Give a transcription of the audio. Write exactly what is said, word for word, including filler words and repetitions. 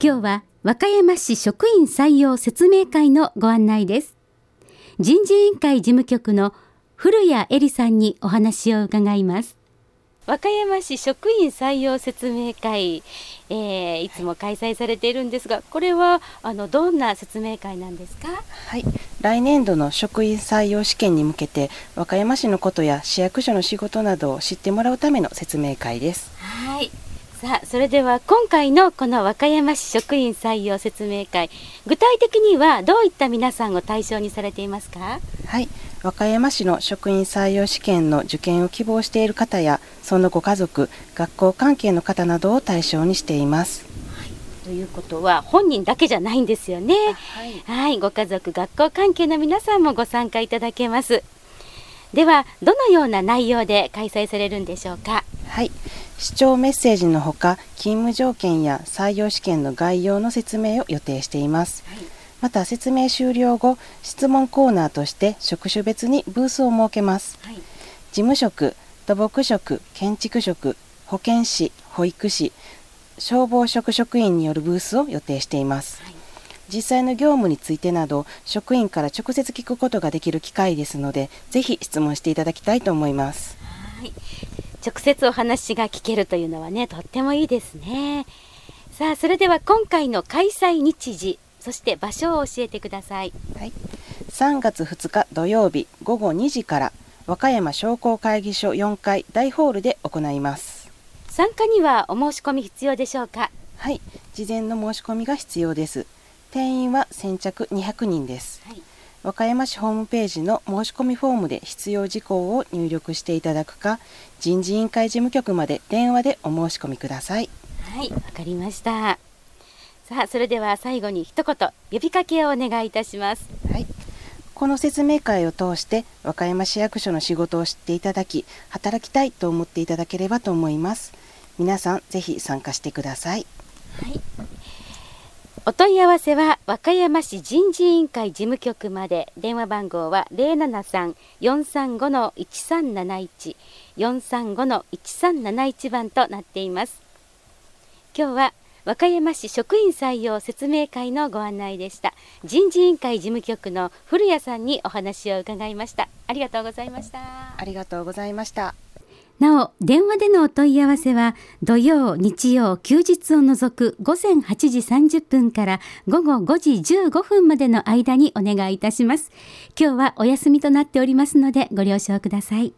今日は和歌山市職員採用説明会のご案内です。人事委員会事務局の古谷恵里さんにお話を伺います。和歌山市職員採用説明会、えー、いつも開催されているんですが、これはあのどんな説明会なんですか？ はい、来年度の職員採用試験に向けて和歌山市のことや市役所の仕事などを知ってもらうための説明会です。 はい、さあそれでは今回のこの和歌山市職員採用説明会、具体的にはどういった皆さんを対象にされていますか？ はい、和歌山市の職員採用試験の受験を希望している方やそのご家族、学校関係の方などを対象にしています。 はい、ということは本人だけじゃないんですよね。はい、はい、ご家族、学校関係の皆さんもご参加いただけます。ではどのような内容で開催されるんでしょうか？ はい、視聴メッセージのほか勤務条件や採用試験の概要の説明を予定しています。はい、また説明終了後、質問コーナーとして職種別にブースを設けます。はい、事務職、土木職、建築職、保健師、保育士、消防職職員によるブースを予定しています。はい、実際の業務についてなど職員から直接聞くことができる機会ですので、ぜひ質問していただきたいと思います。 はい、直接お話が聞けるというのはね、とってもいいですね。さあそれでは今回の開催日時、そして場所を教えてください。 はい、さんがつふつか土曜日ごごにじから和歌山商工会議所よんかい大ホールで行います。 参加にはお申し込み必要でしょうか？ はい、事前の申し込みが必要です。定員は先着にひゃくにんです。はい、和歌山市ホームページの申し込みフォームで必要事項を入力していただくか、人事委員会事務局まで電話でお申し込みください。 はい、わかりました。さあそれでは最後に一言呼びかけをお願いいたします。 はい、この説明会を通して和歌山市役所の仕事を知っていただき、働きたいと思っていただければと思います。皆さんぜひ参加してください。 はい、お問い合わせは和歌山市人事委員会事務局まで。電話番号は ゼロななさん よんさんご いちさんなないち よんさんご いちさんなないち 番となっています。今日は和歌山市職員採用説明会のご案内でした。人事委員会事務局の古谷さんにお話を伺いました。ありがとうございました。 ありがとうございました。 なお電話でのお問い合わせは土曜、日曜、休日を除くごぜんはちじさんじゅっぷんからごごごじじゅうごふんまでの間にお願いいたします。今日はお休みとなっておりますのでご了承ください。